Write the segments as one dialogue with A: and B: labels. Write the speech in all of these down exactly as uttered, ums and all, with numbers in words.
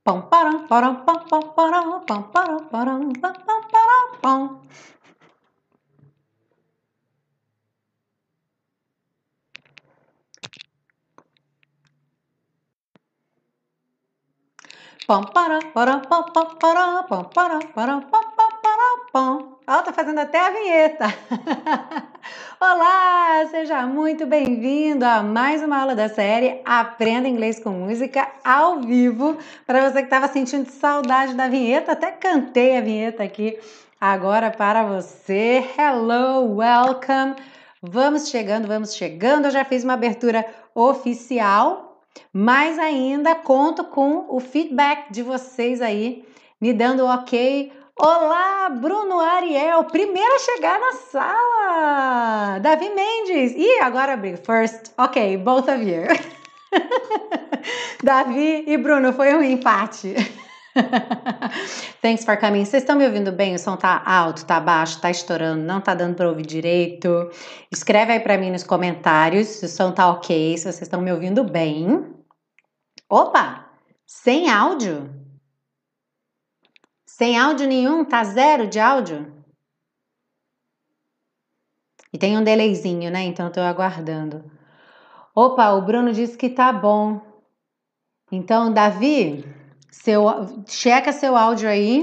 A: Pam, param, param, pam, pam, param, pam, param, param, pam, pam, param, pam. Pam, param, param, pam, pam, param, pam, param, param, pam, pam, param, pam. Ó, tô fazendo até a vinheta. Olá, seja muito bem-vindo a mais uma aula da série Aprenda Inglês com Música ao vivo. Para você que estava sentindo saudade da vinheta, até cantei a vinheta aqui agora para você. Hello, welcome. Vamos chegando, vamos chegando. Eu já fiz uma abertura oficial, mas ainda conto com o feedback de vocês aí, me dando ok. Olá, Bruno Ariel, primeiro a chegar na sala. Davi Mendes. Ih, agora abri. First. Ok, both of you. Davi e Bruno, foi um empate. Thanks for coming. Vocês estão me ouvindo bem? O som tá alto, tá baixo, tá estourando, não tá dando para ouvir direito? Escreve aí para mim nos comentários se o som tá ok, se vocês estão me ouvindo bem. Opa, sem áudio? Sem áudio nenhum? Tá zero de áudio? E tem um delayzinho, né? Então eu tô aguardando. Opa, o Bruno disse que tá bom. Então, Davi, seu, checa seu áudio aí.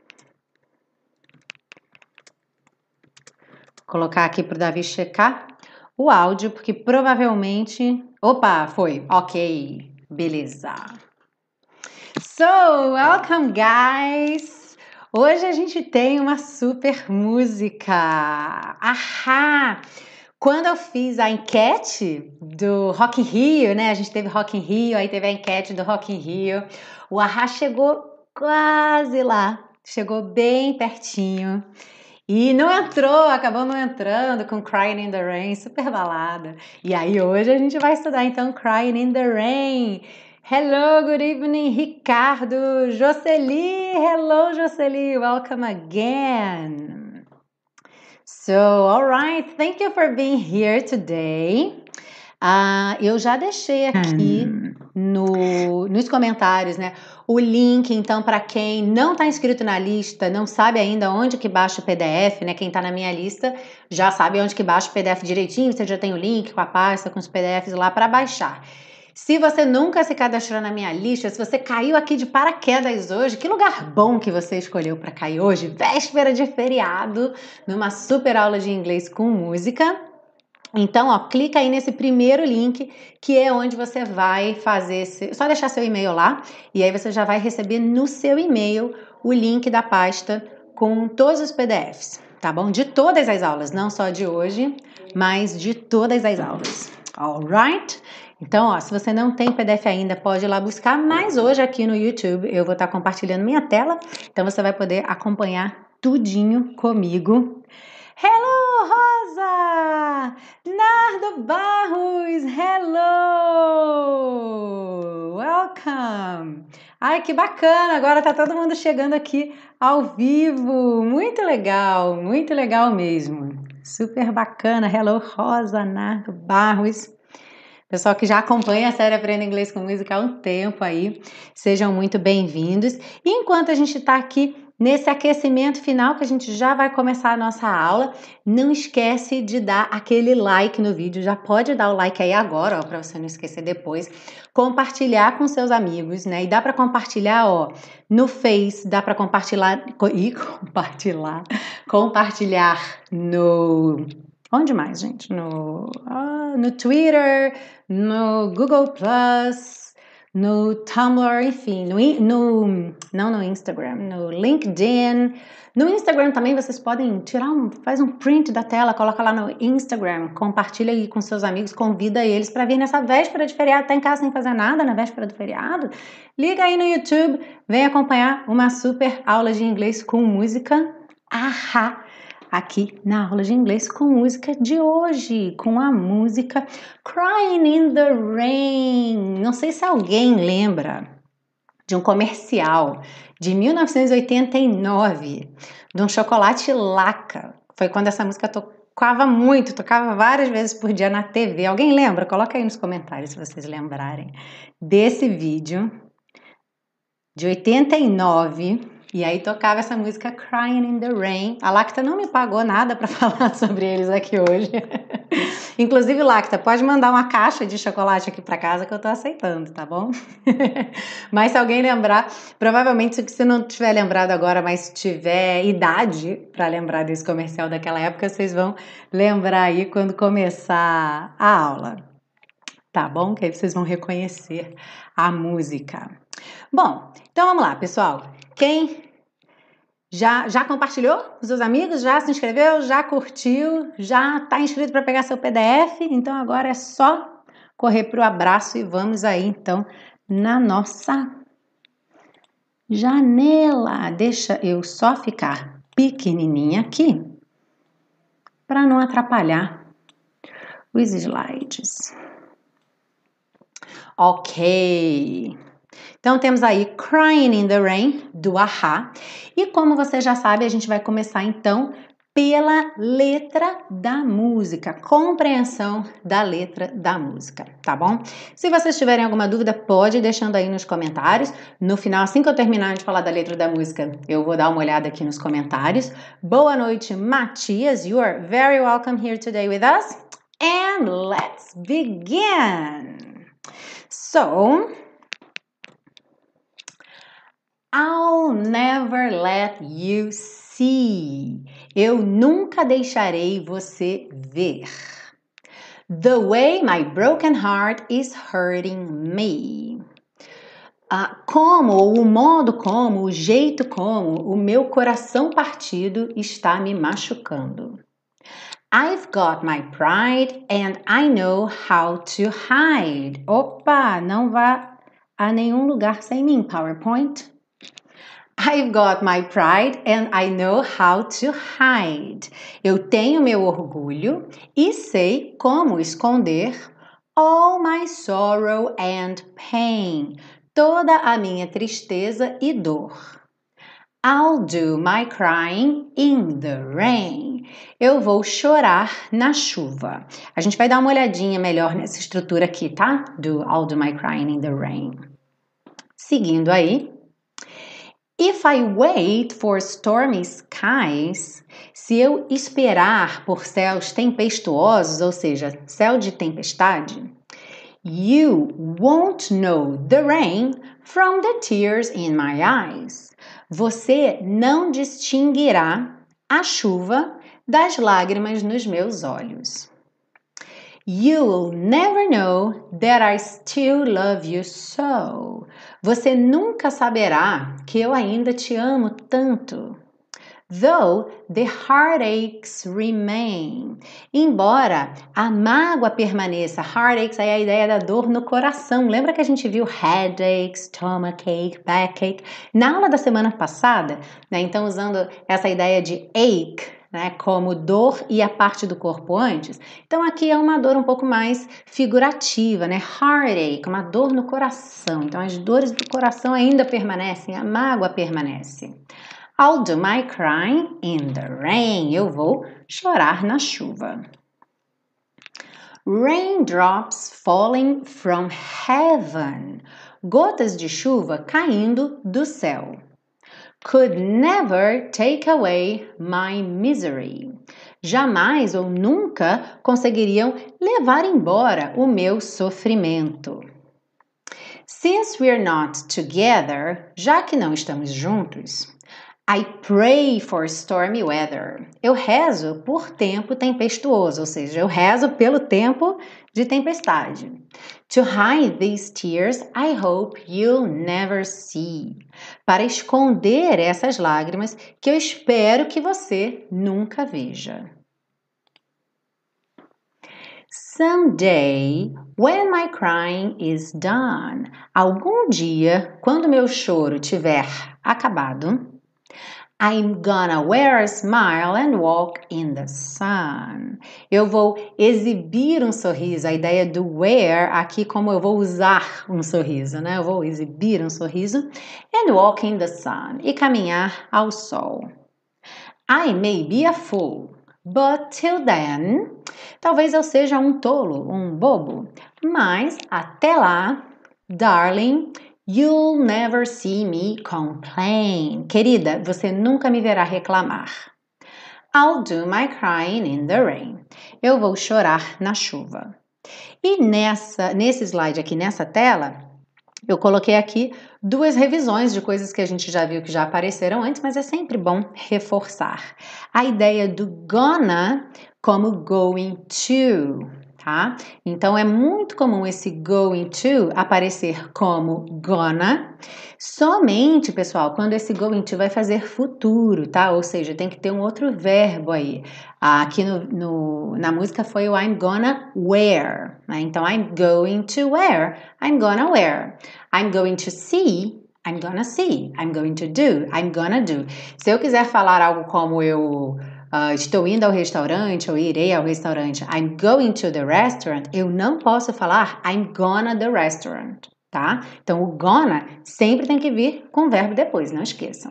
A: Vou colocar aqui pro Davi checar o áudio, porque provavelmente... Opa, foi. Ok, beleza. So, welcome, guys! Hoje a gente tem uma super música. Ahá! Quando eu fiz a enquete do Rock in Rio, né? A gente teve Rock in Rio, aí teve a enquete do Rock in Rio. O Ahá chegou quase lá, chegou bem pertinho. E não entrou, acabou não entrando com Crying in the Rain, super balada. E aí hoje a gente vai estudar então Crying in the Rain. Hello, good evening, Ricardo. Jocely, hello, Jocely, welcome again. So, all right, thank you for being here today. Uh, eu já deixei aqui no, nos comentários, né, o link, então, para quem não está inscrito na lista, não sabe ainda onde que baixa o P D F, né, quem está na minha lista já sabe onde que baixa o P D F direitinho, você já tem o link com a pasta, com os P D Fs lá para baixar. Se você nunca se cadastrou na minha lista, se você caiu aqui de paraquedas hoje, que lugar bom que você escolheu para cair hoje, véspera de feriado, numa super aula de inglês com música. Então, ó, clica aí nesse primeiro link, que é onde você vai fazer, esse... só deixar seu e-mail lá, e aí você já vai receber no seu e-mail o link da pasta com todos os P D Fs, tá bom? De todas as aulas, não só de hoje, mas de todas as aulas, alright? Então, ó, se você não tem P D F ainda, pode ir lá buscar, mas hoje aqui no YouTube eu vou estar compartilhando minha tela, então você vai poder acompanhar tudinho comigo. Hello, Rosa! Nardo Barros, hello! Welcome! Ai, que bacana! Agora tá todo mundo chegando aqui ao vivo. Muito legal, muito legal mesmo. Super bacana. Hello, Rosa, Nardo Barros. Pessoal que já acompanha a série Aprenda Inglês com Música há um tempo aí, sejam muito bem-vindos. E enquanto a gente tá aqui nesse aquecimento final, que a gente já vai começar a nossa aula, não esquece de dar aquele like no vídeo, já pode dar o like aí agora, ó, para você não esquecer depois, compartilhar com seus amigos, né? E dá para compartilhar, ó, no Face, dá para compartilhar e compartilhar, compartilhar no onde mais, gente? No, ah, no Twitter, no Google Plus, no Tumblr, enfim, no, no, não no Instagram, no LinkedIn. No Instagram também vocês podem tirar um, faz um print da tela, coloca lá no Instagram, compartilha aí com seus amigos, convida eles para vir nessa véspera de feriado, tá em casa sem fazer nada na véspera do feriado? Liga aí no YouTube, vem acompanhar uma super aula de inglês com música. Ahá! Aqui na aula de inglês com música de hoje, com a música Crying in the Rain. Não sei se alguém lembra de um comercial de mil novecentos e oitenta e nove, de um chocolate Laca. Foi quando essa música tocava muito, tocava várias vezes por dia na T V. Alguém lembra? Coloca aí nos comentários se vocês lembrarem desse vídeo. de oitenta e nove, e aí tocava essa música Crying in the Rain. A Lacta não me pagou nada para falar sobre eles aqui hoje. Inclusive, Lacta, pode mandar uma caixa de chocolate aqui para casa que eu tô aceitando, tá bom? Mas se alguém lembrar, provavelmente se você não tiver lembrado agora, mas tiver idade para lembrar desse comercial daquela época, vocês vão lembrar aí quando começar a aula. Tá bom? Que aí vocês vão reconhecer a música. Bom, então vamos lá, pessoal. Quem já, já compartilhou com seus amigos? Já se inscreveu? Já curtiu? Já está inscrito para pegar seu P D F? Então agora é só correr para o abraço e vamos aí então na nossa janela. Deixa eu só ficar pequenininha aqui para não atrapalhar os slides. Ok. Então, temos aí Crying in the Rain, do A-ha. E como você já sabe, a gente vai começar, então, pela letra da música. Compreensão da letra da música, tá bom? Se vocês tiverem alguma dúvida, pode ir deixando aí nos comentários. No final, assim que eu terminar de falar da letra da música, eu vou dar uma olhada aqui nos comentários. Boa noite, Matias. You are very welcome here today with us. And let's begin. So, I'll never let you see. Eu nunca deixarei você ver. The way my broken heart is hurting me. Ah, como, o modo como, o jeito como o meu coração partido está me machucando. I've got my pride and I know how to hide. Opa, não vá a nenhum lugar sem mim, PowerPoint. I've got my pride and I know how to hide. Eu tenho meu orgulho e sei como esconder all my sorrow and pain. Toda a minha tristeza e dor. I'll do my crying in the rain. Eu vou chorar na chuva. A gente vai dar uma olhadinha melhor nessa estrutura aqui, tá? Do I'll do my crying in the rain. Seguindo aí. If I wait for stormy skies, se eu esperar por céus tempestuosos, ou seja, céu de tempestade, you won't know the rain from the tears in my eyes. Você não distinguirá a chuva das lágrimas nos meus olhos. You'll never know that I still love you so. Você nunca saberá que eu ainda te amo tanto. Though the heartaches remain. Embora a mágoa permaneça. Heartaches é a ideia da dor no coração. Lembra que a gente viu headache, stomachache, backache na aula da semana passada? Né? Então, usando essa ideia de ache, né, como dor e a parte do corpo antes. Então, aqui é uma dor um pouco mais figurativa, né? Heartache, uma dor no coração. Então, as dores do coração ainda permanecem, a mágoa permanece. I'll do my crying in the rain. Eu vou chorar na chuva. Raindrops falling from heaven. Gotas de chuva caindo do céu. Could never take away my misery. Jamais ou nunca conseguiriam levar embora o meu sofrimento. Since we're not together, já que não estamos juntos, I pray for stormy weather. Eu rezo por tempo tempestuoso, ou seja, eu rezo pelo tempo de tempestade. To hide these tears, I hope you'll never see. Para esconder essas lágrimas que eu espero que você nunca veja. Someday, when my crying is done. Algum dia, quando meu choro tiver acabado, I'm gonna wear a smile and walk in the sun. Eu vou exibir um sorriso. A ideia do wear aqui como eu vou usar um sorriso, né? Eu vou exibir um sorriso and walk in the sun e caminhar ao sol. I may be a fool, but till then, talvez eu seja um tolo, um bobo, mas até lá, darling, You'll never see me complain. Querida, você nunca me verá reclamar. I'll do my crying in the rain. Eu vou chorar na chuva. E nessa, nesse slide aqui, nessa tela, eu coloquei aqui duas revisões de coisas que a gente já viu que já apareceram antes, mas é sempre bom reforçar. A ideia do gonna como going to, tá? Então, é muito comum esse going to aparecer como gonna, somente, pessoal, quando esse going to vai fazer futuro, tá? Ou seja, tem que ter um outro verbo aí. Aqui no, no, na música foi o I'm gonna wear, né? Então, I'm going to wear, I'm gonna wear. I'm going to see, I'm gonna see. I'm going to do, I'm gonna do. Se eu quiser falar algo como eu uh, estou indo ao restaurante ou irei ao restaurante, I'm going to the restaurant, eu não posso falar I'm gonna the restaurant, tá? Então, o gonna sempre tem que vir com o verbo depois, não esqueçam.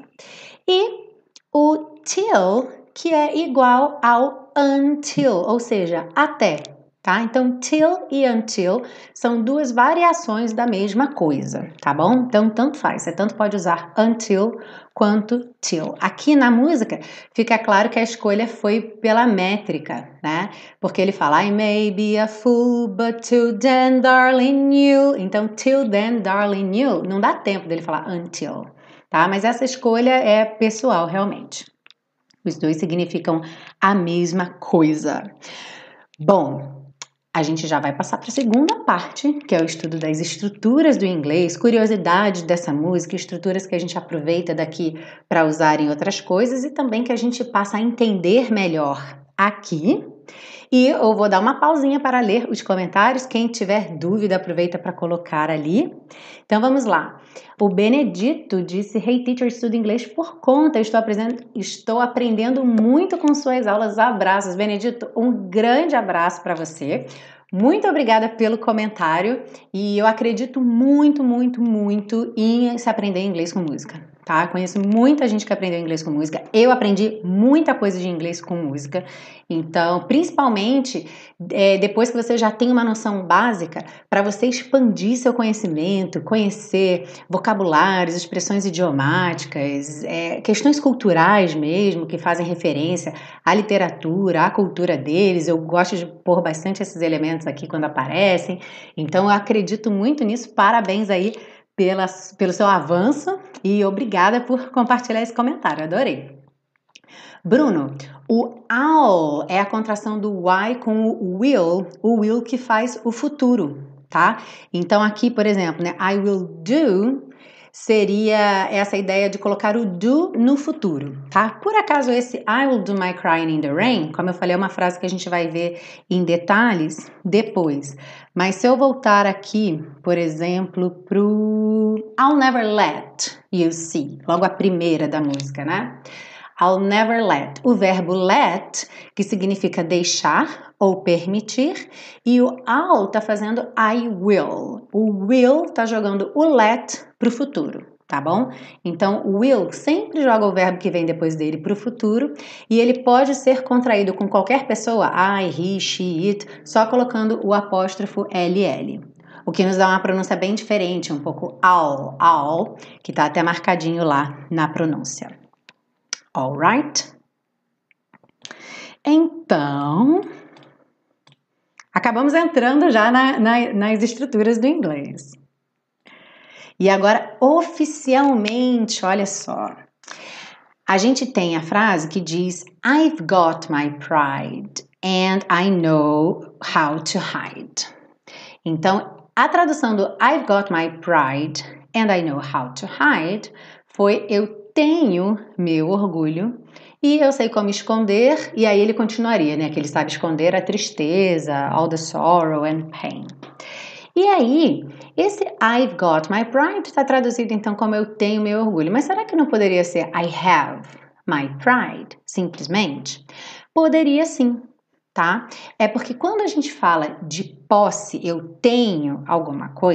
A: E o till, que é igual ao until, ou seja, até. Tá? Então, till e until são duas variações da mesma coisa, tá bom? Então, tanto faz, você tanto pode usar until quanto till. Aqui na música, fica claro que a escolha foi pela métrica, né? Porque ele fala, I may be a fool, but till then, darling, you. Então, till then, darling, you, não dá tempo dele falar until, tá? Mas essa escolha é pessoal, realmente. Os dois significam a mesma coisa. Bom, a gente já vai passar para a segunda parte, que é o estudo das estruturas do inglês, curiosidades dessa música, estruturas que a gente aproveita daqui para usar em outras coisas e também que a gente passa a entender melhor aqui. E eu vou dar uma pausinha para ler os comentários. Quem tiver dúvida, aproveita para colocar ali. Então vamos lá. O Benedito disse, Hey teacher, estudo inglês por conta. Estou aprendendo, estou aprendendo muito com suas aulas. Abraços, Benedito. Um grande abraço para você. Muito obrigada pelo comentário. E eu acredito muito, muito, muito em se aprender inglês com música. Tá? Conheço muita gente que aprendeu inglês com música. Eu aprendi muita coisa de inglês com música. Então, principalmente é, depois que você já tem uma noção básica, para você expandir seu conhecimento, conhecer vocabulários, expressões idiomáticas, é, questões culturais mesmo, que fazem referência à literatura, à cultura deles. Eu gosto de pôr bastante esses elementos aqui quando aparecem. Então, eu acredito muito nisso. Parabéns aí Pela, pelo seu avanço e obrigada por compartilhar esse comentário, adorei. Bruno, o all é a contração do Y com o will, o will que faz o futuro, tá? Então aqui, por exemplo, né, I will do seria essa ideia de colocar o do no futuro, tá? Por acaso esse I will do my crying in the rain, como eu falei, é uma frase que a gente vai ver em detalhes depois. Mas se eu voltar aqui, por exemplo, pro I'll never let you see, logo a primeira da música, né? I'll never let, o verbo let, que significa deixar ou permitir, e o I'll tá fazendo I will. O will tá jogando o let pro futuro, tá bom? Então, o will sempre joga o verbo que vem depois dele pro futuro, e ele pode ser contraído com qualquer pessoa, I, he, she, it, só colocando o apóstrofo L L. O que nos dá uma pronúncia bem diferente, um pouco all, all, que tá até marcadinho lá na pronúncia. Alright? Então, acabamos entrando já na, na, nas estruturas do inglês. E agora, oficialmente, olha só. A gente tem a frase que diz I've got my pride and I know how to hide. Então, a tradução do I've got my pride and I know how to hide foi eu tenho meu orgulho e eu sei como esconder, e aí ele continuaria, né? Que ele sabe esconder a tristeza, all the sorrow and pain. E aí, esse I've got my pride está traduzido então como eu tenho meu orgulho. Mas será que não poderia ser I have my pride, simplesmente? Poderia sim, tá? É porque quando a gente fala de posse, eu tenho alguma coisa,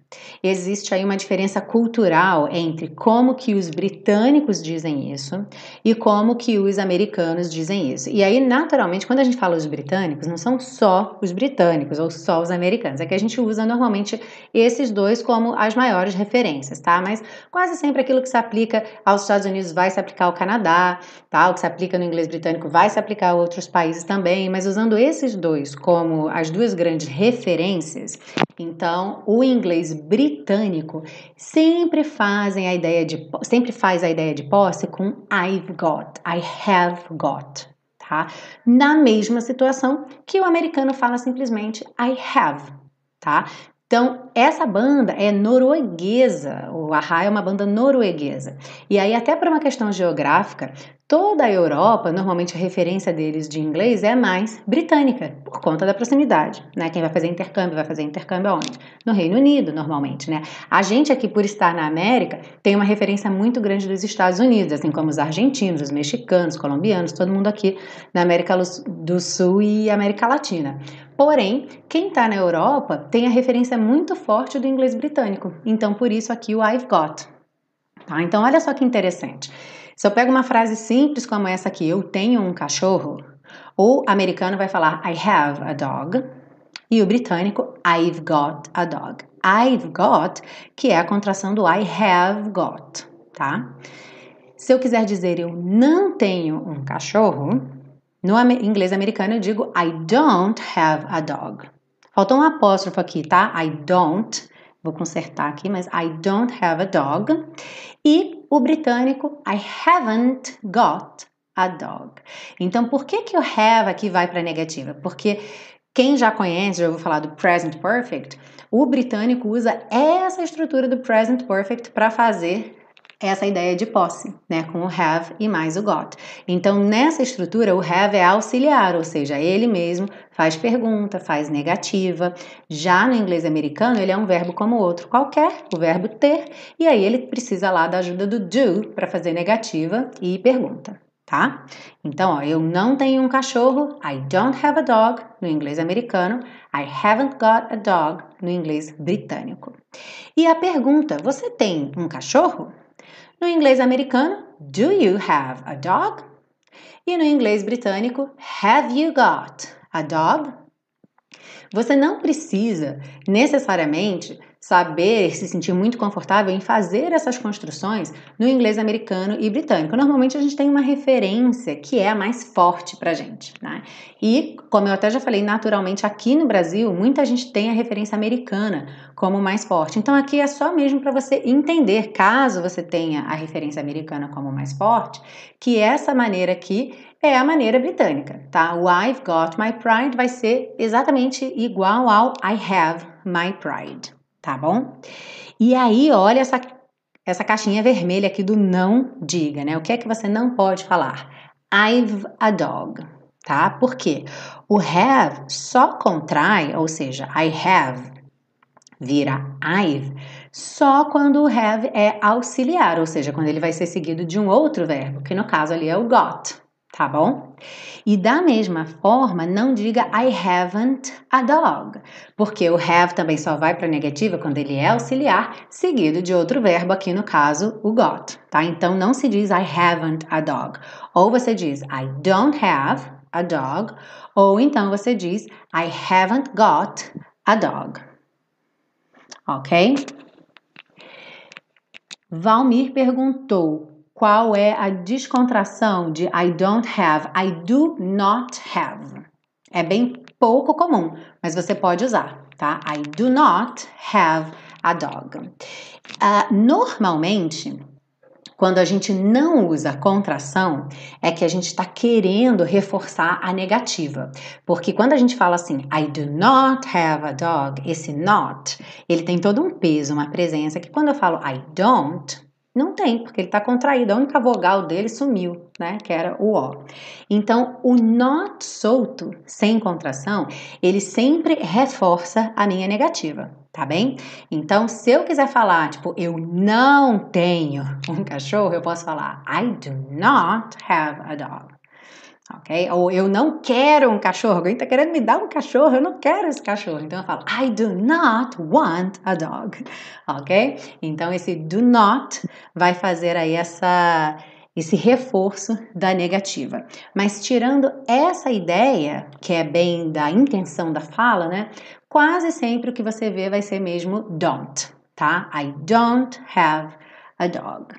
A: Existe aí uma diferença cultural entre como que os britânicos dizem isso e como que os americanos dizem isso. E aí, naturalmente, quando a gente fala os britânicos, não são só os britânicos ou só os americanos. É que a gente usa normalmente esses dois como as maiores referências, tá? Mas quase sempre aquilo que se aplica aos Estados Unidos vai se aplicar ao Canadá, tá? O que se aplica no inglês britânico vai se aplicar a outros países também, mas usando esses dois como as duas grandes referências, então o inglês britânico sempre fazem a ideia de sempre faz a ideia de posse com I've got, I have got, tá? Na mesma situação que o americano fala simplesmente I have, tá? Então, essa banda é norueguesa, o a-ha é uma banda norueguesa. E aí, até por uma questão geográfica, toda a Europa, normalmente a referência deles de inglês é mais britânica, por conta da proximidade, né? Quem vai fazer intercâmbio, vai fazer intercâmbio aonde? No Reino Unido, normalmente, né? A gente aqui, por estar na América, tem uma referência muito grande dos Estados Unidos, assim como os argentinos, os mexicanos, colombianos, todo mundo aqui na América do Sul e América Latina. Porém, quem está na Europa tem a referência muito forte do inglês britânico. Então, por isso aqui o I've got. Tá? Então, olha só que interessante. Se eu pego uma frase simples como essa aqui, eu tenho um cachorro, o americano vai falar I have a dog e o britânico I've got a dog. I've got, que é a contração do I have got, tá? Se eu quiser dizer eu não tenho um cachorro, no inglês americano eu digo I don't have a dog. Faltou um apóstrofo aqui, tá? I don't, vou consertar aqui, mas I don't have a dog. E o britânico I haven't got a dog. Então, por que que o have aqui vai para a negativa? Porque quem já conhece, já ouviu falar do present perfect, o britânico usa essa estrutura do present perfect para fazer essa ideia de posse, né, com o have e mais o got. Então, nessa estrutura, o have é auxiliar, ou seja, ele mesmo faz pergunta, faz negativa. Já no inglês americano, ele é um verbo como outro qualquer, o verbo ter, e aí ele precisa lá da ajuda do do para fazer negativa e pergunta, tá? Então, ó, eu não tenho um cachorro, I don't have a dog, no inglês americano, I haven't got a dog, no inglês britânico. E a pergunta, você tem um cachorro? No inglês americano, do you have a dog? E no inglês britânico, have you got a dog? Você não precisa necessariamente saber, se sentir muito confortável em fazer essas construções no inglês americano e britânico. Normalmente a gente tem uma referência que é a mais forte pra gente, né? E, como eu até já falei, naturalmente aqui no Brasil, muita gente tem a referência americana como mais forte. Então aqui é só mesmo para você entender, caso você tenha a referência americana como mais forte, que essa maneira aqui é a maneira britânica, tá? O I've got my pride vai ser exatamente igual ao I have my pride, tá bom? E aí, olha essa, essa caixinha vermelha aqui do não diga, né? O que é que você não pode falar? I've a dog, tá? Por quê? O have só contrai, ou seja, I have vira I've, só quando o have é auxiliar, ou seja, quando ele vai ser seguido de um outro verbo, que no caso ali é o got, tá bom? E da mesma forma, não diga I haven't a dog, porque o have também só vai para a negativa quando ele é auxiliar, seguido de outro verbo, aqui no caso, o got, tá? Então não se diz I haven't a dog, ou você diz I don't have a dog, ou então você diz I haven't got a dog. Ok? Valmir perguntou qual é a descontração de I don't have, I do not have. É bem pouco comum, mas você pode usar, tá? I do not have a dog. Uh, normalmente, quando a gente não usa contração, é que a gente está querendo reforçar a negativa. Porque quando a gente fala assim, I do not have a dog, esse not, ele tem todo um peso, uma presença, que quando eu falo I don't, não tem, porque ele está contraído. A única vogal dele sumiu, né? Que era o O. Então, o not solto, sem contração, ele sempre reforça a minha negativa. Tá bem? Então, se eu quiser falar, tipo, eu não tenho um cachorro, eu posso falar I do not have a dog. ok? Ou eu não quero um cachorro. Alguém está querendo me dar um cachorro, eu não quero esse cachorro. Então eu falo, I do not want a dog, ok? Então esse do not vai fazer aí essa, esse reforço da negativa. Mas tirando essa ideia, que é bem da intenção da fala, né? Quase sempre o que você vê vai ser mesmo don't, tá? I don't have a dog.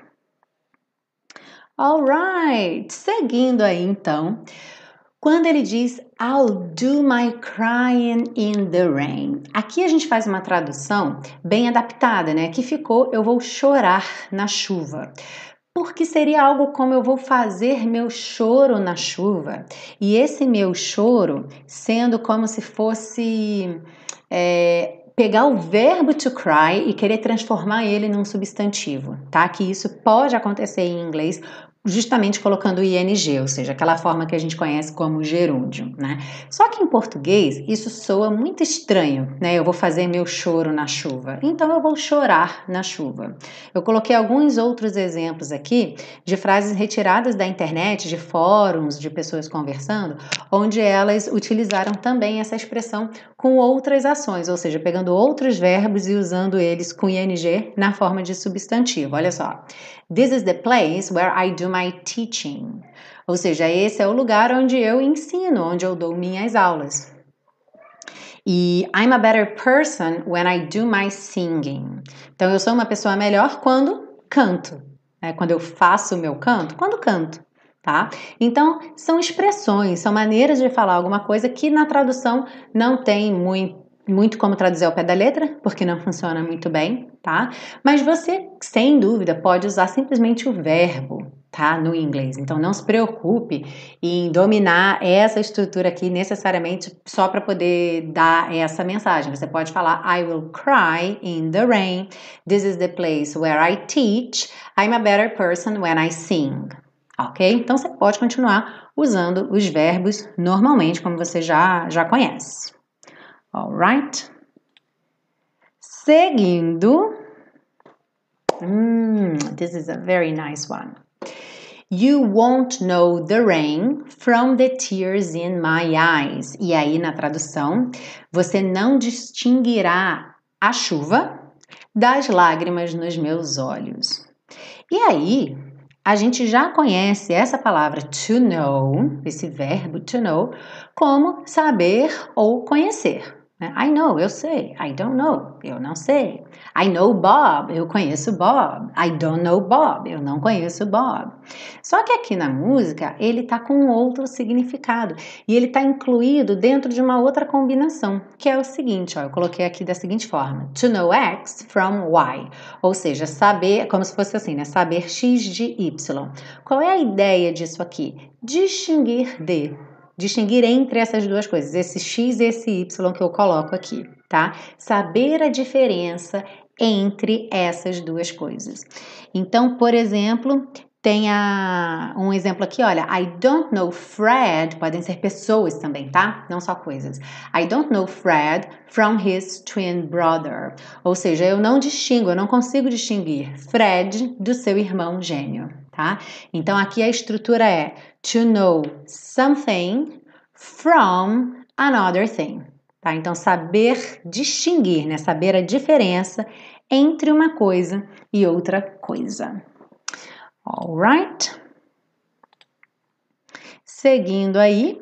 A: Alright, seguindo aí então, quando ele diz I'll do my crying in the rain. Aqui a gente faz uma tradução bem adaptada, né? Que ficou eu vou chorar na chuva. Porque seria algo como eu vou fazer meu choro na chuva. E esse meu choro sendo como se fosse é, pegar o verbo to cry e querer transformar ele num substantivo, tá? Que isso pode acontecer em inglês justamente colocando o ing, ou seja, aquela forma que a gente conhece como gerúndio, né? Só que em português isso soa muito estranho, né? Eu vou fazer meu choro na chuva, então eu vou chorar na chuva. Eu coloquei alguns outros exemplos aqui de frases retiradas da internet, de fóruns, de pessoas conversando, onde elas utilizaram também essa expressão com outras ações, ou seja, pegando outros verbos e usando eles com ing na forma de substantivo. Olha só. This is the place where I do my teaching. Ou seja, esse é o lugar onde eu ensino, onde eu dou minhas aulas. E I'm a better person when I do my singing. Então, eu sou uma pessoa melhor quando canto. Né? Quando eu faço o meu canto, quando canto. Tá? Então, são expressões, são maneiras de falar alguma coisa que na tradução não tem muito, muito como traduzir ao pé da letra, porque não funciona muito bem, tá? Mas você, sem dúvida, pode usar simplesmente o verbo, tá? No inglês. Então, não se preocupe em dominar essa estrutura aqui necessariamente só para poder dar essa mensagem. Você pode falar I will cry in the rain. This is the place where I teach. I'm a better person when I sing. Ok? Então, você pode continuar usando os verbos normalmente, como você já, já conhece. Alright? Seguindo. Mm, this is a very nice one. You won't know the rain from the tears in my eyes. E aí, na tradução, você não distinguirá a chuva das lágrimas nos meus olhos. E aí, a gente já conhece essa palavra to know, esse verbo to know, como saber ou conhecer. I know, eu sei. I don't know, eu não sei. I know Bob, eu conheço Bob. I don't know Bob, eu não conheço Bob. Só que aqui na música, ele está com outro significado. E ele está incluído dentro de uma outra combinação, que é o seguinte, ó, eu coloquei aqui da seguinte forma. To know X from Y. Ou seja, saber, como se fosse assim, né? Saber X de Y. Qual é a ideia disso aqui? Distinguir de... Distinguir entre essas duas coisas, esse X e esse Y que eu coloco aqui, tá? Saber a diferença entre essas duas coisas. Então, por exemplo, tem a, um exemplo aqui, olha, I don't know Fred, podem ser pessoas também, tá? Não só coisas. I don't know Fred from his twin brother. Ou seja, eu não distingo, eu não consigo distinguir Fred do seu irmão gêmeo, tá? Então, aqui a estrutura é to know something from another thing, tá? Então, saber distinguir, né? Saber a diferença entre uma coisa e outra coisa. Alright? Seguindo aí.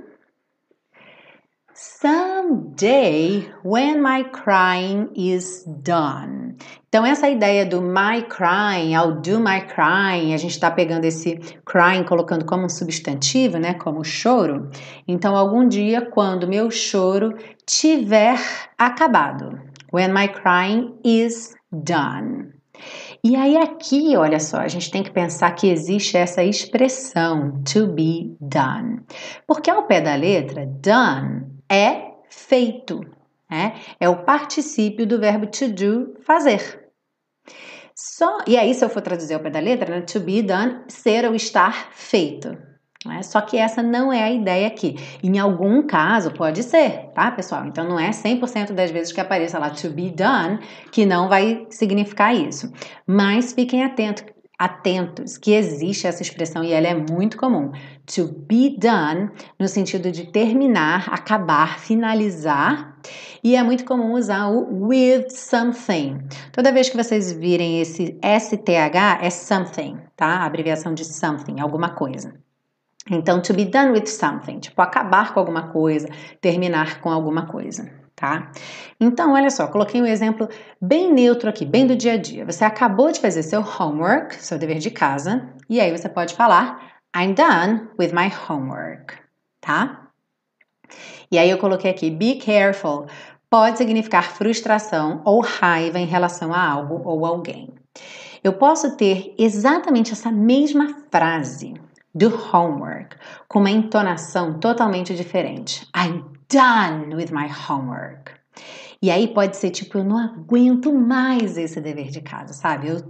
A: Someday when my crying is done. Então, essa ideia do my crying, I'll do my crying, a gente está pegando esse crying, colocando como um substantivo, né? Como choro. Então, algum dia, quando meu choro tiver acabado. When my crying is done. E aí aqui, olha só, a gente tem que pensar que existe essa expressão to be done. Porque ao pé da letra, done é feito, né? É o particípio do verbo to do, fazer. Só, e aí, se eu for traduzir ao pé da letra, né, to be done, ser ou estar feito. Né? Só que essa não é a ideia aqui. Em algum caso, pode ser, tá, pessoal? Então, não é cem por cento das vezes que apareça lá to be done que não vai significar isso. Mas fiquem atentos, atentos que existe essa expressão e ela é muito comum. To be done, no sentido de terminar, acabar, finalizar. E é muito comum usar o with something. Toda vez que vocês virem esse S T H, é something, tá? A abreviação de something, alguma coisa. Então, to be done with something, tipo, acabar com alguma coisa, terminar com alguma coisa, tá? Então, olha só, coloquei um exemplo bem neutro aqui, bem do dia a dia. Você acabou de fazer seu homework, seu dever de casa, e aí você pode falar I'm done with my homework, tá? E aí eu coloquei aqui be careful, pode significar frustração ou raiva em relação a algo ou alguém. Eu posso ter exatamente essa mesma frase do homework com uma entonação totalmente diferente. I'm done with my homework. E aí pode ser tipo, eu não aguento mais esse dever de casa, sabe? Eu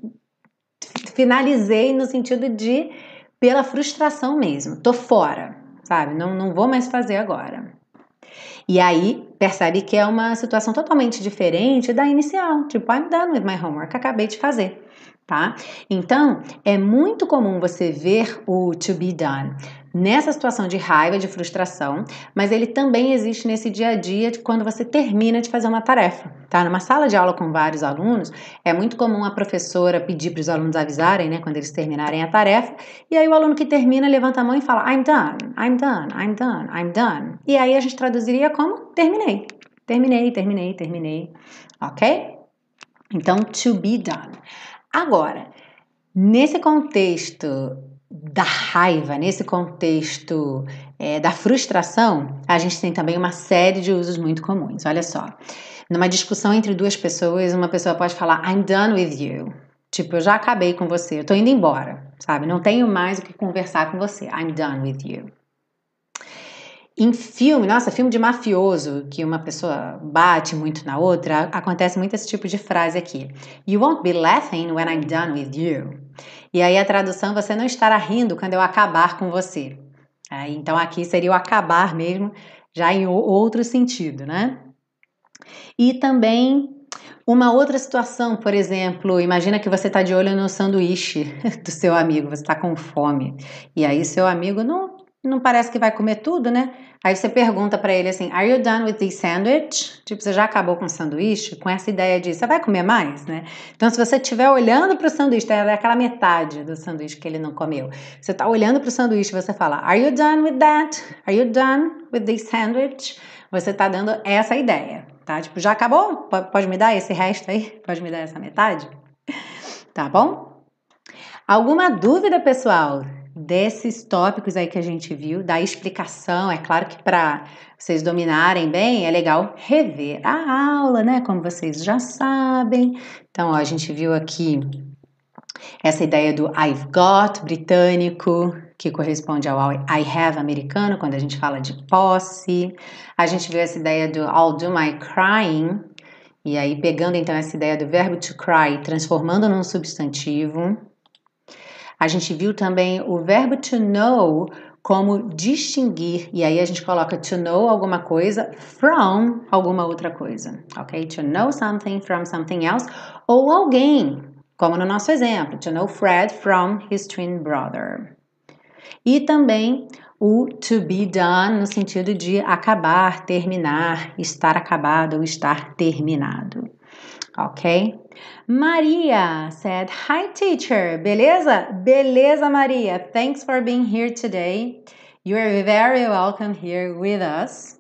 A: finalizei no sentido de pela frustração mesmo, tô fora, sabe? Não, não vou mais fazer agora. E aí, percebe que é uma situação totalmente diferente da inicial. Tipo, I'm done with my homework, acabei de fazer, tá? Então, é muito comum você ver o to be done nessa situação de raiva, de frustração, mas ele também existe nesse dia a dia de quando você termina de fazer uma tarefa, tá? Numa sala de aula com vários alunos, é muito comum a professora pedir para os alunos avisarem, né, quando eles terminarem a tarefa, e aí o aluno que termina levanta a mão e fala I'm done, I'm done, I'm done, I'm done. E aí a gente traduziria como terminei, terminei, terminei, terminei, ok? Então, to be done. Agora, nesse contexto da raiva, nesse contexto é, da frustração, a gente tem também uma série de usos muito comuns. Olha só, numa discussão entre duas pessoas, uma pessoa pode falar I'm done with you. Tipo, eu já acabei com você, eu tô indo embora, sabe? Não tenho mais o que conversar com você. I'm done with you. Em filme, nossa, filme de mafioso, que uma pessoa bate muito na outra, acontece muito esse tipo de frase aqui. You won't be laughing when I'm done with you. E aí a tradução, você não estará rindo quando eu acabar com você. É, então aqui seria o acabar mesmo, já em outro sentido, né? E também uma outra situação, por exemplo, imagina que você está de olho no sanduíche do seu amigo, você está com fome. E aí seu amigo não, não parece que vai comer tudo, né? Aí você pergunta para ele assim, are you done with this sandwich? Tipo, você já acabou com o sanduíche? Com essa ideia de, você vai comer mais, né? Então, se você estiver olhando para o sanduíche, é aquela metade do sanduíche que ele não comeu. Você está olhando para o sanduíche e você fala, are you done with that? Are you done with this sandwich? Você está dando essa ideia, tá? Tipo, já acabou? Pode me dar esse resto aí? Pode me dar essa metade? Tá bom? Alguma dúvida, pessoal? Desses tópicos aí que a gente viu, da explicação, é claro que para vocês dominarem bem, é legal rever a aula, né? Como vocês já sabem. Então, ó, a gente viu aqui essa ideia do I've got britânico, que corresponde ao I have americano, quando a gente fala de posse. A gente viu essa ideia do I'll do my crying, e aí pegando então essa ideia do verbo to cry, transformando num substantivo. A gente viu também o verbo to know como distinguir, e aí a gente coloca to know alguma coisa from alguma outra coisa, ok? To know something from something else, ou alguém, como no nosso exemplo, to know Fred from his twin brother. E também o to be done no sentido de acabar, terminar, estar acabado ou estar terminado. Ok? Maria said, hi teacher, beleza? Beleza, Maria. Thanks for being here today. You are very welcome here with us.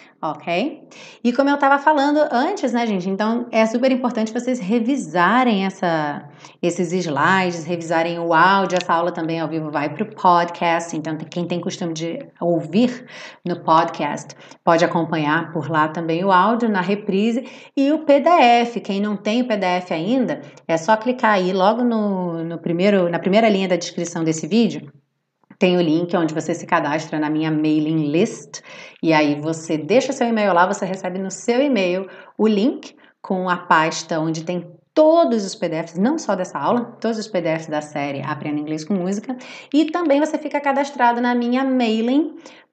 A: Ok? E como eu estava falando antes, né, gente? Então, é super importante vocês revisarem essa, esses slides, revisarem o áudio. Essa aula também ao vivo vai para o podcast. Então, quem tem costume de ouvir no podcast pode acompanhar por lá também o áudio na reprise. E o P D F, quem não tem o P D F ainda, é só clicar aí logo no, no primeiro, na primeira linha da descrição desse vídeo. Tem o link onde você se cadastra na minha mailing list e aí você deixa seu e-mail lá, você recebe no seu e-mail o link com a pasta onde tem todos os P D Fs, não só dessa aula, todos os P D Fs da série Aprenda Inglês com Música, e também você fica cadastrado na minha mailing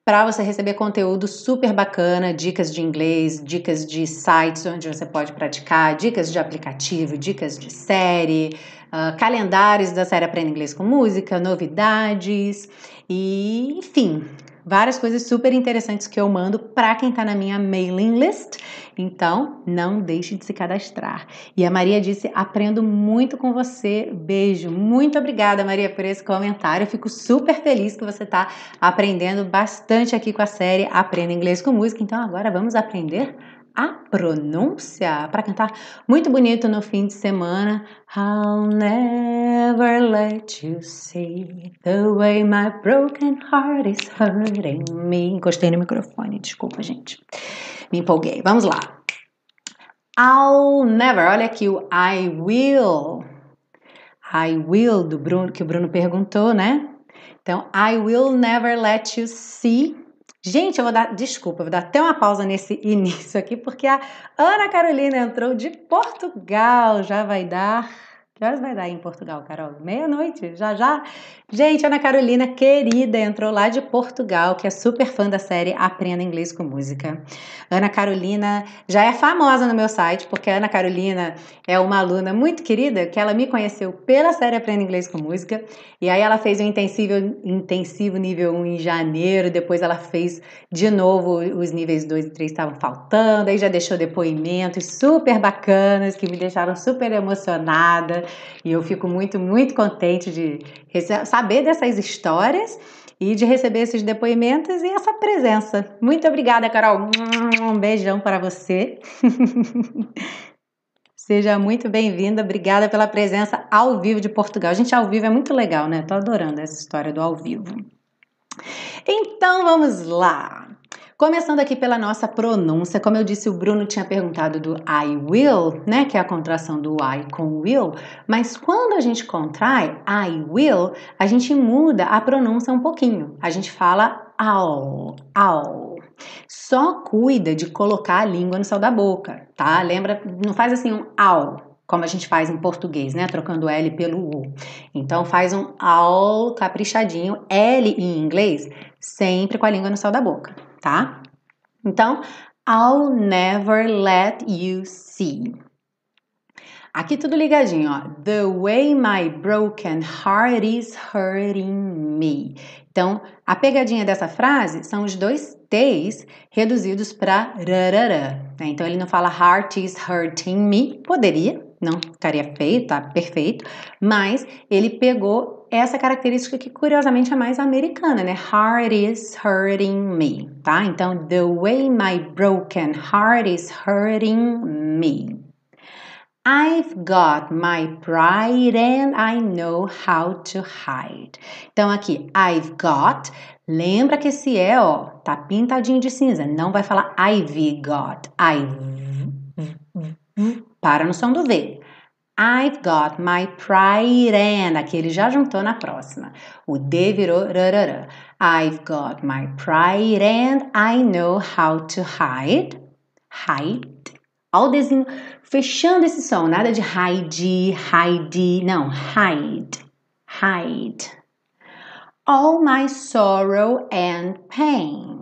A: para você receber conteúdo super bacana, dicas de inglês, dicas de sites onde você pode praticar, dicas de aplicativo, dicas de série, uh, calendários da série Aprenda Inglês com Música, novidades e, enfim, várias coisas super interessantes que eu mando para quem está na minha mailing list. Então, não deixe de se cadastrar. E a Maria disse, aprendo muito com você. Beijo. Muito obrigada, Maria, por esse comentário. Eu fico super feliz que você está aprendendo bastante aqui com a série Aprenda Inglês com Música. Então, agora vamos aprender a pronúncia para cantar muito bonito no fim de semana. I'll never let you see the way my broken heart is hurting me. Encostei no microfone, desculpa, gente. Me empolguei. Vamos lá. I'll never. Olha aqui o I will. I will do Bruno, que o Bruno perguntou, né? Então, I will never let you see. Gente, eu vou dar, desculpa, eu vou dar até uma pausa nesse início aqui, porque a Ana Carolina entrou de Portugal, já vai dar... Que horas vai dar em Portugal, Carol? Meia-noite, já já? Gente, Ana Carolina, querida, entrou lá de Portugal, que é super fã da série Aprenda Inglês com Música. Ana Carolina já é famosa no meu site, porque a Ana Carolina é uma aluna muito querida, que ela me conheceu pela série Aprenda Inglês com Música, e aí ela fez o intensivo, intensivo nível um em janeiro, depois ela fez de novo os níveis dois e três estavam faltando, aí já deixou depoimentos super bacanas, que me deixaram super emocionada, e eu fico muito, muito contente de saber dessas histórias e de receber esses depoimentos e essa presença. Muito obrigada, Carol. Um beijão para você. Seja muito bem-vinda. Obrigada pela presença ao vivo de Portugal. Gente, ao vivo é muito legal, né? Tô adorando essa história do ao vivo. Então, vamos lá. Começando aqui pela nossa pronúncia, como eu disse, o Bruno tinha perguntado do I will, né, que é a contração do I com will, mas quando a gente contrai I will, a gente muda a pronúncia um pouquinho. A gente fala I'll, I'll. Só cuida de colocar a língua no céu da boca, tá? Lembra, não faz assim um I'll, como a gente faz em português, né, trocando o L pelo U. Então faz um I'll caprichadinho, L em inglês, sempre com a língua no céu da boca. Tá? Então, I'll never let you see. Aqui tudo ligadinho, ó. The way my broken heart is hurting me. Então, a pegadinha dessa frase são os dois T's reduzidos para rarará. Né? Então, ele não fala heart is hurting me. Poderia, não ficaria feio, tá perfeito. Mas ele pegou essa característica que, curiosamente, é mais americana, né? Heart is hurting me, tá? Então, the way my broken heart is hurting me. I've got my pride and I know how to hide. Então, aqui, I've got, lembra que esse é, ó, tá pintadinho de cinza. Não vai falar I've got. I've, para no som do V. I've got my pride and, aqui ele já juntou na próxima. O D virou rarará. I've got my pride and I know how to hide. Hide. Olha o desenho fechando esse som. Nada de hide, hide. Não, hide. Hide. All my sorrow and pain.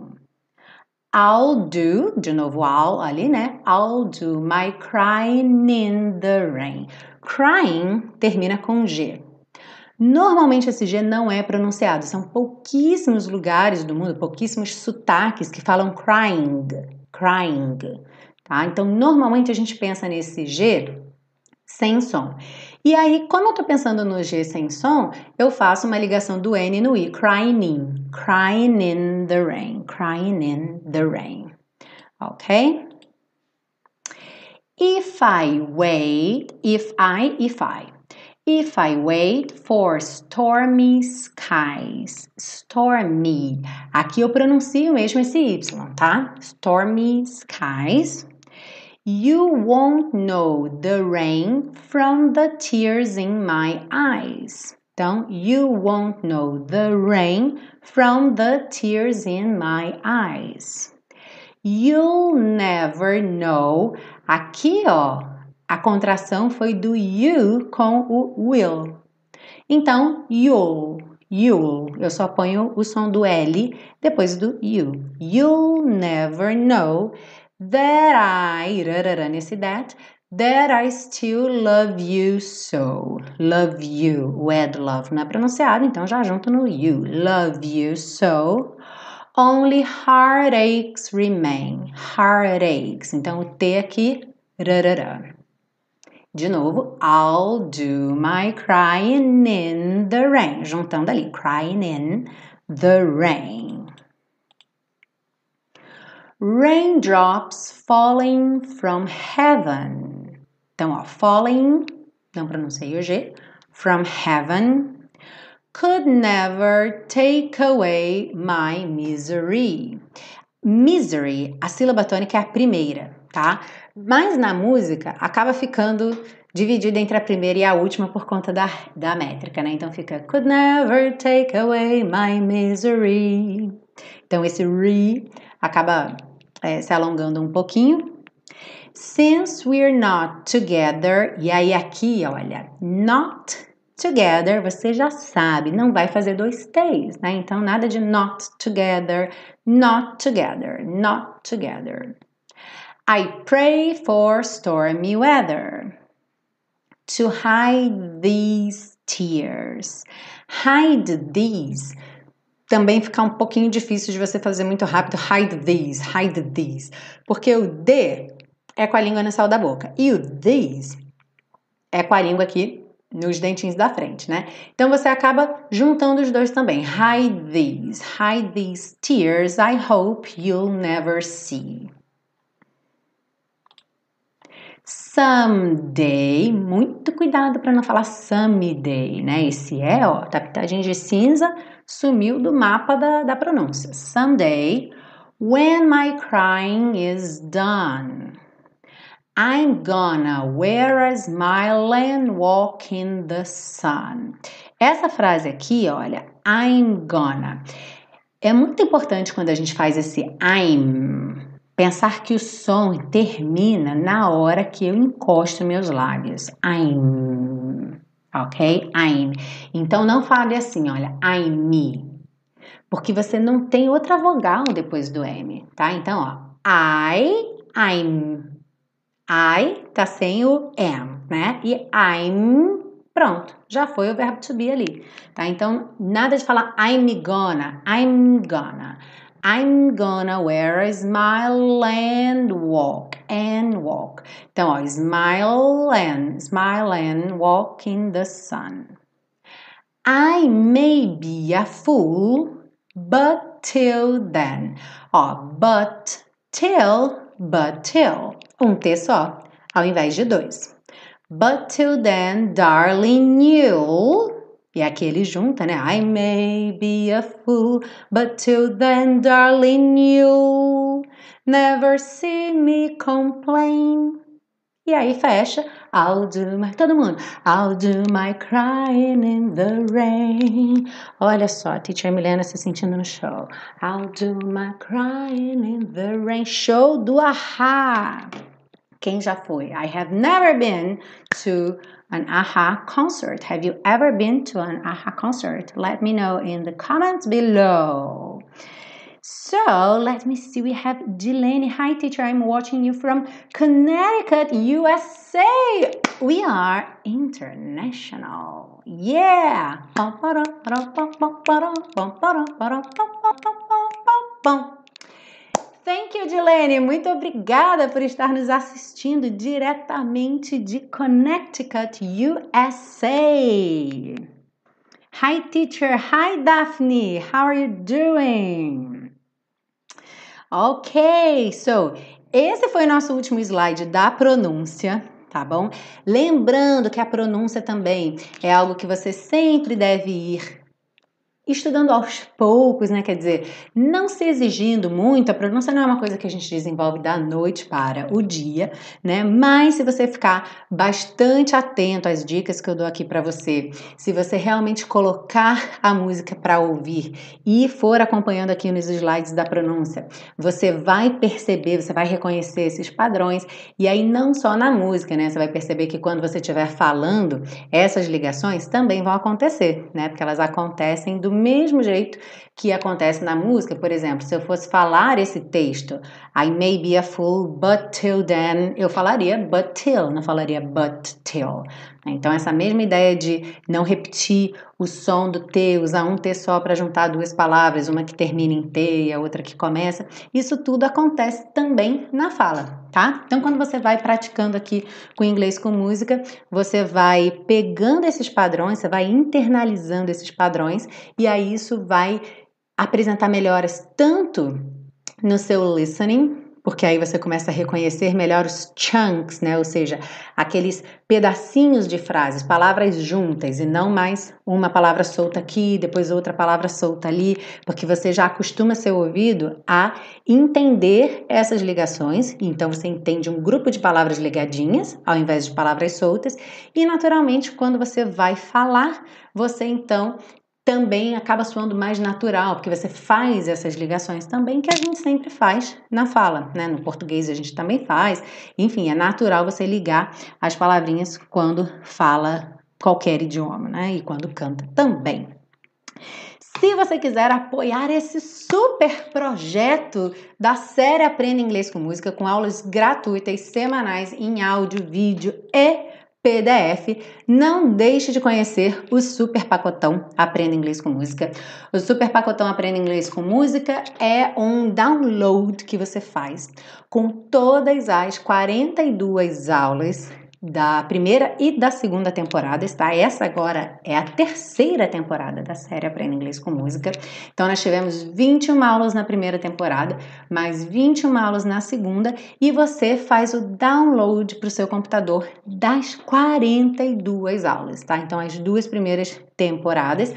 A: I'll do, de novo I'll ali, né? I'll do my crying in the rain. Crying termina com G. Normalmente esse G não é pronunciado. São pouquíssimos lugares do mundo, pouquíssimos sotaques que falam crying, crying. Tá? Então, normalmente a gente pensa nesse G sem som. E aí, como eu tô pensando no G sem som, eu faço uma ligação do N no I. Crying in. Crying in the rain. Crying in the rain. Ok? If I wait, if I, if I. If I wait for stormy skies. Stormy. Aqui eu pronuncio mesmo esse Y, tá? Stormy skies. You won't know the rain from the tears in my eyes. Então, you won't know the rain from the tears in my eyes. You'll never know. Aqui, ó, a contração foi do you com o will. Então, you'll. You'll. Eu só ponho o som do L depois do you. You'll never know that I, rarara, nesse that, that I still love you so. Love you. O E do love não é pronunciado, então já junto no you. Love you so. Only heartaches remain. Heartaches. Então o T aqui, rarara. De novo, I'll do my crying in the rain. Juntando ali, crying in the rain. Raindrops falling from heaven. Então, ó, falling, não pronunciei o G, from heaven, could never take away my misery. Misery, a sílaba tônica é a primeira, tá? Mas na música acaba ficando dividida entre a primeira e a última por conta da, da métrica, né? Então fica could never take away my misery. Então esse re acaba é, se alongando um pouquinho. Since we're not together, e aí aqui, olha, not together, você já sabe, não vai fazer dois T's, né? Então nada de not together, not together, not together. I pray for stormy weather to hide these tears. Hide these. Também fica um pouquinho difícil de você fazer muito rápido. Hide these, hide these. Porque o D é com a língua no céu da boca. E o these é com a língua aqui nos dentinhos da frente, né? Então você acaba juntando os dois também. Hide these, hide these tears. I hope you'll never see. Someday, muito cuidado para não falar someday, né? Esse é, ó, tá pitadinho de cinza, sumiu do mapa da, da pronúncia. Someday, when my crying is done, I'm gonna wear a smile and walk in the sun. Essa frase aqui, olha, I'm gonna. É muito importante quando a gente faz esse I'm, pensar que o som termina na hora que eu encosto meus lábios. I'm, ok? I'm. Então não fale assim, olha, I'm me, porque você não tem outra vogal depois do M, tá? Então, ó, I, I'm. I tá sem o am, né? E I'm, pronto, já foi o verbo to be ali, tá? Então, nada de falar I'm gonna, I'm gonna. I'm gonna wear a smile and walk, and walk. Então, ó, smile and, smile and walk in the sun. I may be a fool, but till then. Ó, but, till, but till. Um T só, ao invés de dois. But till then, darling, you'll... E aqui ele junta, né? I may be a fool, but till then, darling, you'll never see me complain. E aí fecha, I'll do my... Todo mundo. I'll do my crying in the rain. Olha só, a Teacher Milena se sentindo no show. I'll do my crying in the rain. Show do Ahá. Quem já foi? I have never been to an Ahá concert. Have you ever been to an Ahá concert? Let me know in the comments below. So, let me see. We have Delaney. Hi, teacher. I'm watching you from Connecticut, U S A. We are international. Yeah. Thank you, Delaney. Muito obrigada por estar nos assistindo diretamente de Connecticut, U S A. Hi, teacher. Hi, Daphne. How are you doing? Ok, so, esse foi o nosso último slide da pronúncia, tá bom? Lembrando que a pronúncia também é algo que você sempre deve ir estudando aos poucos, né? Quer dizer, não se exigindo muito, a pronúncia não é uma coisa que a gente desenvolve da noite para o dia, né? Mas se você ficar bastante atento às dicas que eu dou aqui para você, se você realmente colocar a música para ouvir e for acompanhando aqui nos slides da pronúncia, você vai perceber, você vai reconhecer esses padrões, e aí não só na música, né? Você vai perceber que quando você estiver falando, essas ligações também vão acontecer, né? Porque elas acontecem do mesmo jeito que acontece na música. Por exemplo, se eu fosse falar esse texto, I may be a fool, but till then, eu falaria but till, não falaria but till. Então, essa mesma ideia de não repetir o som do T, usar um T só para juntar duas palavras, uma que termina em T e a outra que começa, isso tudo acontece também na fala, tá? Então, quando você vai praticando aqui com inglês com música, você vai pegando esses padrões, você vai internalizando esses padrões, e aí isso vai apresentar melhoras tanto no seu listening, porque aí você começa a reconhecer melhor os chunks, né? Ou seja, aqueles pedacinhos de frases, palavras juntas e não mais uma palavra solta aqui, depois outra palavra solta ali, porque você já acostuma seu ouvido a entender essas ligações, então você entende um grupo de palavras ligadinhas ao invés de palavras soltas, e naturalmente quando você vai falar, você então também acaba soando mais natural, porque você faz essas ligações também que a gente sempre faz na fala, né? No português a gente também faz. Enfim, é natural você ligar as palavrinhas quando fala qualquer idioma, né? E quando canta também. Se você quiser apoiar esse super projeto da série Aprenda Inglês com Música, com aulas gratuitas semanais em áudio, vídeo e P D F, não deixe de conhecer o Super Pacotão Aprenda Inglês com Música. O Super Pacotão Aprenda Inglês com Música é um download que você faz com todas as quarenta e duas aulas da primeira e da segunda temporada, está? Essa agora é a terceira temporada da série Aprenda Inglês com Música. Então, nós tivemos vinte e uma aulas na primeira temporada, mais vinte e uma aulas na segunda, e você faz o download para o seu computador das quarenta e duas aulas, tá? Então, as duas primeiras temporadas,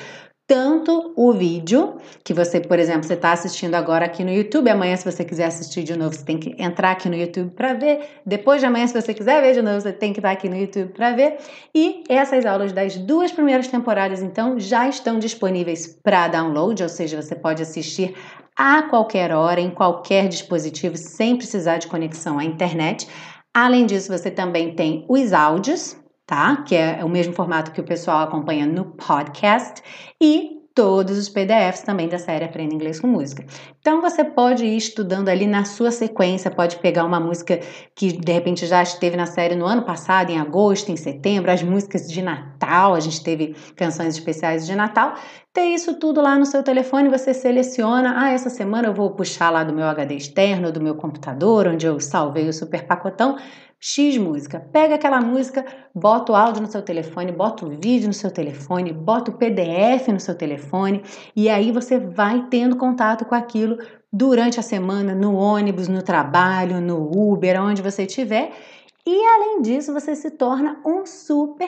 A: tanto o vídeo, que você, por exemplo, você está assistindo agora aqui no YouTube, amanhã se você quiser assistir de novo, você tem que entrar aqui no YouTube para ver, depois de amanhã se você quiser ver de novo, você tem que estar aqui no YouTube para ver, e essas aulas das duas primeiras temporadas, então, já estão disponíveis para download, ou seja, você pode assistir a qualquer hora, em qualquer dispositivo, sem precisar de conexão à internet. Além disso, você também tem os áudios, tá? Que é o mesmo formato que o pessoal acompanha no podcast, e todos os P D Fs também da série Aprenda Inglês com Música. Então você pode ir estudando ali na sua sequência, pode pegar uma música que de repente já esteve na série no ano passado, em agosto, em setembro, as músicas de Natal, a gente teve canções especiais de Natal, ter isso tudo lá no seu telefone, você seleciona, ah, essa semana eu vou puxar lá do meu H D externo, do meu computador, onde eu salvei o super pacotão, X música. Pega aquela música, bota o áudio no seu telefone, bota o vídeo no seu telefone, bota o P D F no seu telefone, e aí você vai tendo contato com aquilo durante a semana, no ônibus, no trabalho, no Uber, onde você estiver. E além disso, você se torna um super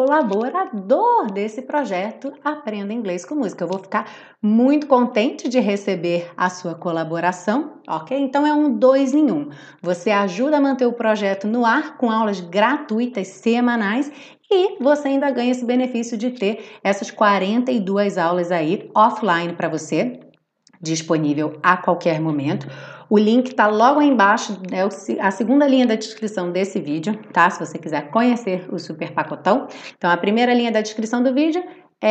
A: colaborador desse projeto Aprenda Inglês com Música. Eu vou ficar muito contente de receber a sua colaboração, ok? Então é um dois em um. Você ajuda a manter o projeto no ar com aulas gratuitas semanais e você ainda ganha esse benefício de ter essas quarenta e duas aulas aí offline para você, disponível a qualquer momento. O link está logo aí embaixo, é a segunda linha da descrição desse vídeo, tá? Se você quiser conhecer o Super Pacotão. Então, a primeira linha da descrição do vídeo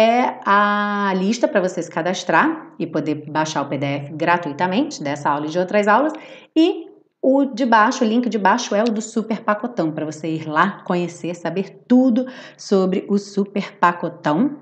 A: é a lista para você se cadastrar e poder baixar o P D F gratuitamente dessa aula e de outras aulas. E o de baixo, o link de baixo é o do Super Pacotão, para você ir lá conhecer, saber tudo sobre o Super Pacotão.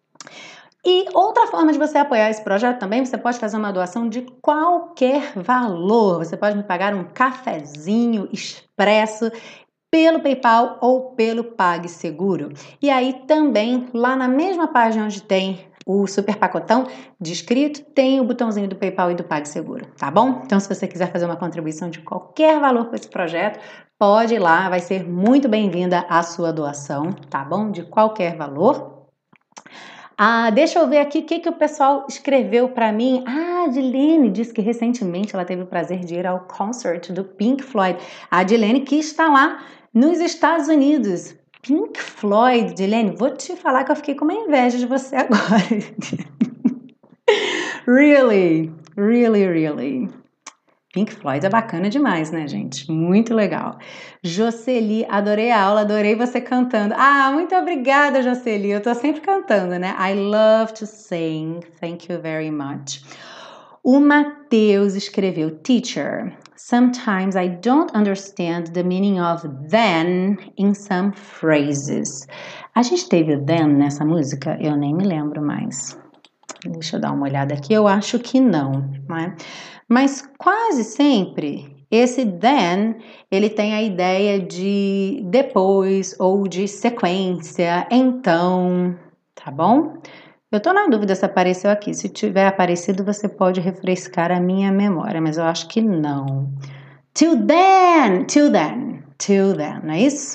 A: E outra forma de você apoiar esse projeto também, você pode fazer uma doação de qualquer valor. Você pode me pagar um cafezinho expresso pelo PayPal ou pelo PagSeguro. E aí também, lá na mesma página onde tem o Super Pacotão descrito, tem o botãozinho do PayPal e do PagSeguro, tá bom? Então, se você quiser fazer uma contribuição de qualquer valor para esse projeto, pode ir lá, vai ser muito bem-vinda a sua doação, tá bom? De qualquer valor. Ah, deixa eu ver aqui o que, que o pessoal escreveu para mim. Ah, a Dilene disse que recentemente ela teve o prazer de ir ao concert do Pink Floyd. A Dilene que está lá nos Estados Unidos. Pink Floyd, Dilene, vou te falar que eu fiquei com uma inveja de você agora. Really, really, really. Pink Floyd é bacana demais, né, gente? Muito legal. Jocely, adorei a aula, adorei você cantando. Ah, muito obrigada, Jocely. Eu tô sempre cantando, né? I love to sing. Thank you very much. O Matheus escreveu, Teacher, sometimes I don't understand the meaning of then in some phrases. A gente teve o then nessa música? Eu nem me lembro mais. Deixa eu dar uma olhada aqui. Eu acho que não, né? Mas quase sempre esse then, ele tem a ideia de depois ou de sequência, então, tá bom? Eu tô na dúvida se apareceu aqui. Se tiver aparecido, você pode refrescar a minha memória, mas eu acho que não. Till then, till then, till then, não é isso?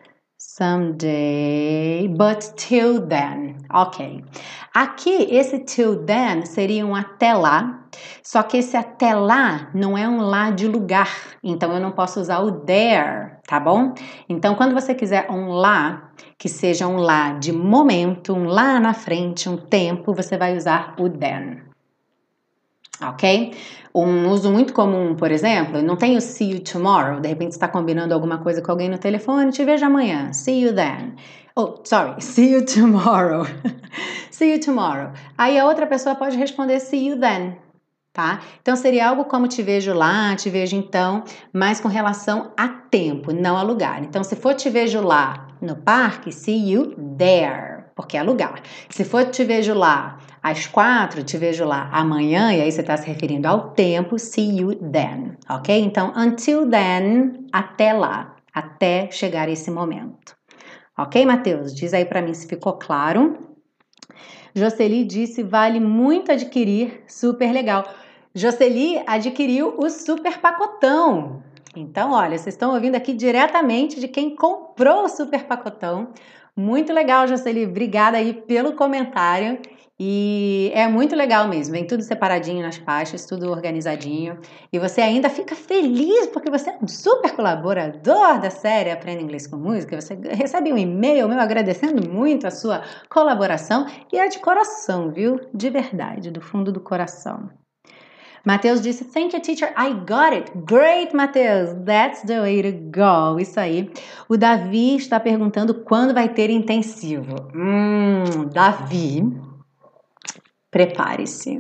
A: Someday, but till then. Ok. Aqui, esse till then seria um até lá, só que esse até lá não é um lá de lugar, então eu não posso usar o there, tá bom? Então, quando você quiser um lá, que seja um lá de momento, um lá na frente, um tempo, você vai usar o then. Ok? Um uso muito comum, por exemplo, não tem o see you tomorrow, de repente você está combinando alguma coisa com alguém no telefone, te vejo amanhã, see you then. Oh, sorry, see you tomorrow. See you tomorrow. Aí a outra pessoa pode responder see you then, tá? Então seria algo como te vejo lá, te vejo então, mas com relação a tempo, não a lugar. Então se for te vejo lá no parque, see you there, porque é lugar. Se for te vejo lá às quatro, te vejo lá amanhã, e aí você está se referindo ao tempo, see you then, ok? Então, until then, até lá, até chegar esse momento. Ok, Matheus? Diz aí para mim se ficou claro. Jocely disse, vale muito adquirir, super legal. Jocely adquiriu o super pacotão. Então, olha, vocês estão ouvindo aqui diretamente de quem comprou o super pacotão. Muito legal, Jocely. Obrigada aí pelo comentário. E é muito legal mesmo, vem tudo separadinho nas pastas, tudo organizadinho. E você ainda fica feliz porque você é um super colaborador da série Aprenda Inglês com Música. Você recebe um e-mail meu agradecendo muito a sua colaboração e é de coração, viu? De verdade, do fundo do coração. Matheus disse, thank you, teacher, I got it. Great, Matheus, that's the way to go. Isso aí. O Davi está perguntando quando vai ter intensivo. Hum, Davi... Prepare-se.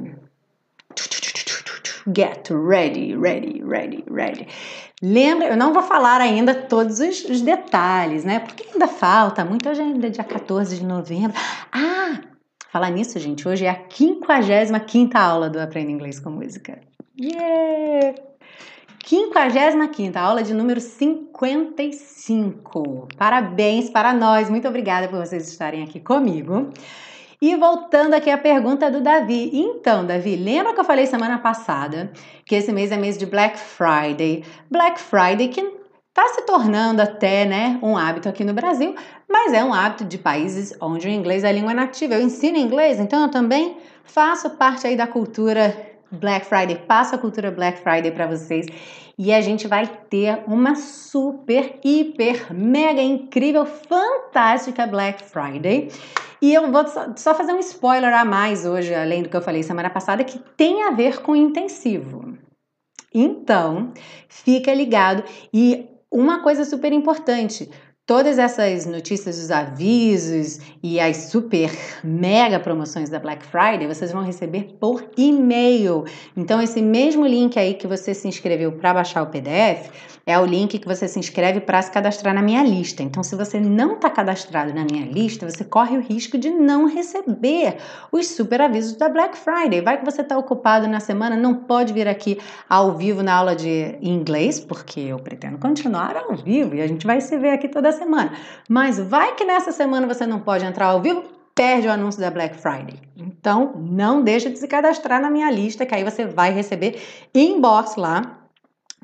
A: Get ready, ready, ready, ready. Lembra, eu não vou falar ainda todos os, os detalhes, né? Porque ainda falta muito, hoje ainda é dia quatorze de novembro. Ah, falar nisso, gente, hoje é a quinquagésima quinta aula do Aprenda Inglês com Música. Yeah! quinquagésima quinta aula de número cinquenta e cinco. Parabéns para nós, muito obrigada por vocês estarem aqui comigo. E voltando aqui à pergunta do Davi. Então, Davi, lembra que eu falei semana passada que esse mês é mês de Black Friday? Black Friday que está se tornando até, né, um hábito aqui no Brasil, mas é um hábito de países onde o inglês é a língua nativa. Eu ensino inglês, então eu também faço parte aí da cultura Black Friday, passo a cultura Black Friday para vocês. E a gente vai ter uma super, hiper, mega incrível, fantástica Black Friday. E eu vou só fazer um spoiler a mais hoje, além do que eu falei semana passada, que tem a ver com intensivo. Então, fica ligado. E uma coisa super importante, todas essas notícias, os avisos e as super mega promoções da Black Friday, vocês vão receber por e-mail. Então, esse mesmo link aí que você se inscreveu para baixar o P D F, é o link que você se inscreve para se cadastrar na minha lista. Então, se você não está cadastrado na minha lista, você corre o risco de não receber os super avisos da Black Friday. Vai que você está ocupado na semana, não pode vir aqui ao vivo na aula de inglês, porque eu pretendo continuar ao vivo e a gente vai se ver aqui toda semana. Mas vai que nessa semana você não pode entrar ao vivo, perde o anúncio da Black Friday. Então, não deixa de se cadastrar na minha lista, que aí você vai receber inbox lá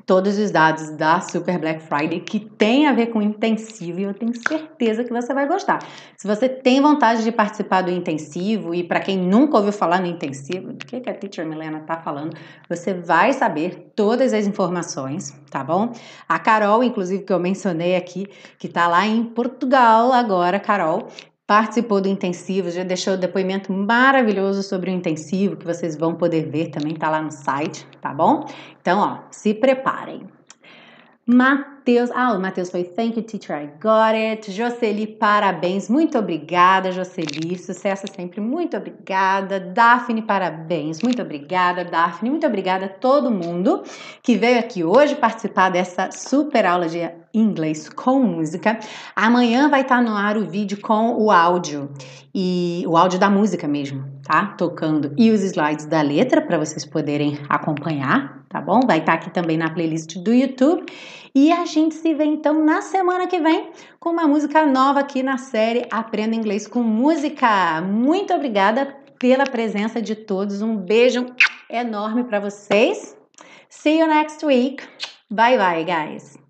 A: todos os dados da Super Black Friday que tem a ver com intensivo e eu tenho certeza que você vai gostar. Se você tem vontade de participar do intensivo e para quem nunca ouviu falar no intensivo, do que, que a Teacher Milena tá falando, você vai saber todas as informações, tá bom? A Carol, inclusive, que eu mencionei aqui, que tá lá em Portugal agora, Carol, participou do intensivo, já deixou um depoimento maravilhoso sobre o intensivo, que vocês vão poder ver também, tá lá no site, tá bom? Então, ó, se preparem. Matheus, ah, o Matheus foi, thank you, teacher, I got it. Jocely, parabéns, muito obrigada, Jocely, sucesso sempre, muito obrigada. Daphne, parabéns, muito obrigada, Daphne, muito obrigada a todo mundo que veio aqui hoje participar dessa super aula de inglês com música. Amanhã vai estar no ar o vídeo com o áudio, e o áudio da música mesmo, tá? Tocando, e os slides da letra para vocês poderem acompanhar, tá bom? Vai estar aqui também na playlist do YouTube. E a gente se vê então na semana que vem com uma música nova aqui na série Aprenda Inglês com Música. Muito obrigada pela presença de todos. Um beijo enorme para vocês. See you next week. Bye bye, guys.